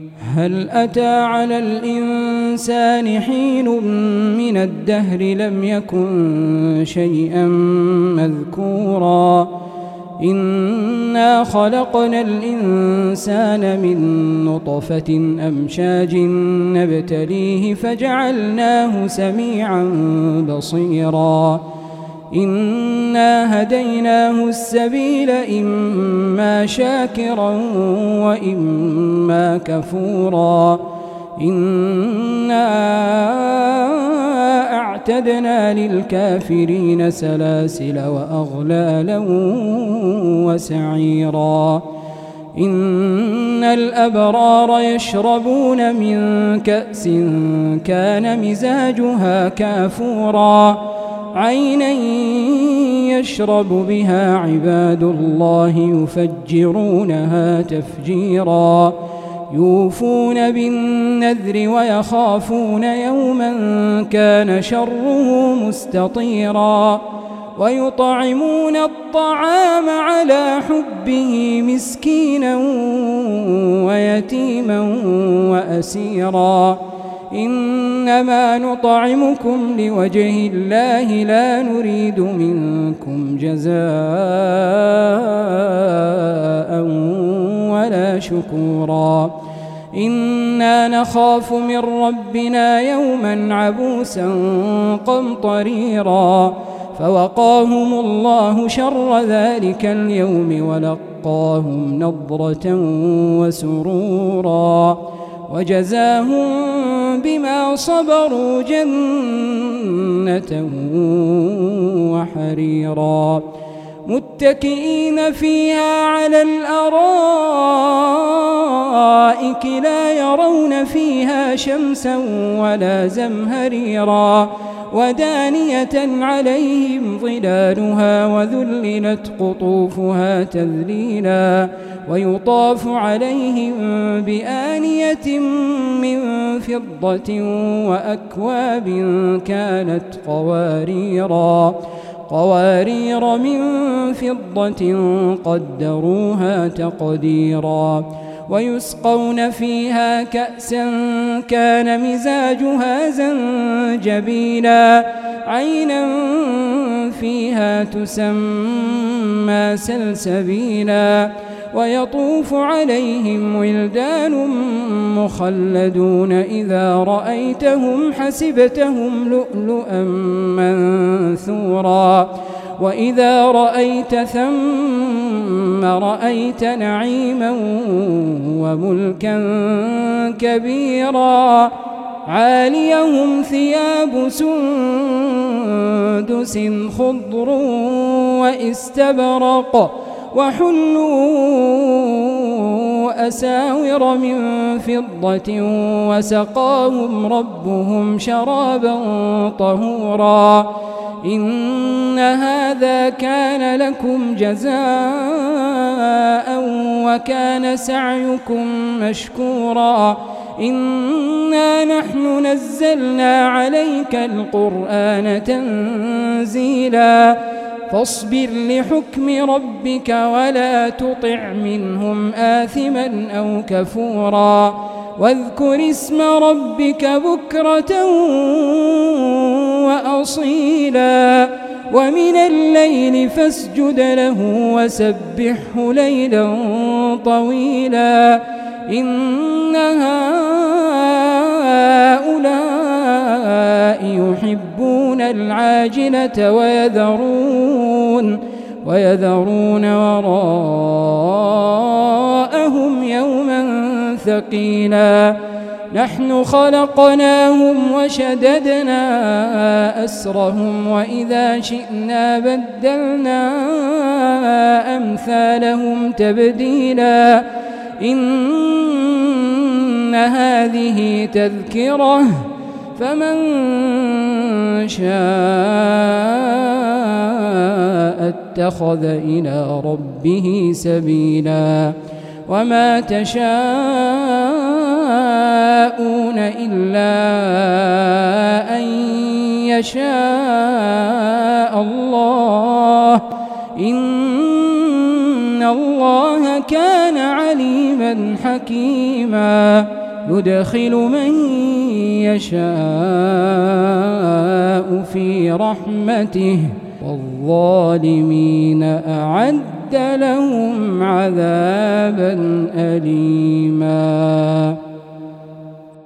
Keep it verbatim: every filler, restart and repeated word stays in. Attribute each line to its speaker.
Speaker 1: هل أتى على الإنسان حين من الدهر لم يكن شيئا مذكورا إنا خلقنا الإنسان من نطفة أمشاج نبتليه فجعلناه سميعا بصيرا إنا هديناه السبيل إما شاكرا وإما كفورا إنا أعتدنا للكافرين سلاسل وأغلالا وسعيرا إن الأبرار يشربون من كأس كان مزاجها كافورا عينا يشرب بها عباد الله يفجرونها تفجيرا يوفون بالنذر ويخافون يوما كان شره مستطيرا ويطعمون الطعام على حبه مسكينا ويتيما وأسيرا إنما نطعمكم لوجه الله لا نريد منكم جزاء ولا شكورا إنا نخاف من ربنا يوما عبوسا قمطريرا فوقاهم الله شر ذلك اليوم ولقاهم نضرة وسرورا وجزاهم بما صبروا جنة وحريرا متكئين فيها على الأرائك لا يرون فيها شمسا ولا زمهريرا ودانية عليهم ظلالها وذللت قطوفها تذليلا ويطاف عليهم بآنية من فضة وأكواب كانت قواريرا قوارير من فضة قدروها تقديرا ويسقون فيها كأسا كان مزاجها زنجبيلا عينا فيها تسمى سلسبيلا ويطوف عليهم ولدان مخلدون إذا رأيتهم حسبتهم لؤلؤا منثورا وإذا رأيت ثم رأيت نعيما وملكا كبيرا عاليهم ثياب سندس خضر واستبرق وحلوا أساور من فضة وسقاهم ربهم شرابا طهورا إن هذا كان لكم جزاء وكان سعيكم مشكورا إنا نحن نزلنا عليك القرآن تنزيلا فاصبر لحكم ربك ولا تطع منهم آثما أو كفورا واذكر اسم ربك بكرة وأصيلا ومن الليل فاسجد له وسبحه ليلا طويلا إن هؤلاء يحبون العاجلة ويذرون ويذرون وراءهم يوما ثقيلا نحن خلقناهم وشددنا أسرهم وإذا شئنا بدلنا أمثالهم تبديلا إن هذه تذكرة فمن شاء اتخذ إلى ربه سبيلا وما تشاءون إلا أن يشاء الله إن الله كان عليما حكيما. حكيما يدخل من يشاء في رحمته والظالمين أعد لهم عذابا أليما.